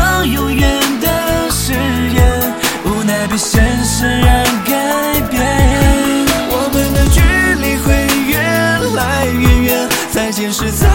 望永远的誓言，无奈被现实人改变。我们的距离会越来越远，再见时再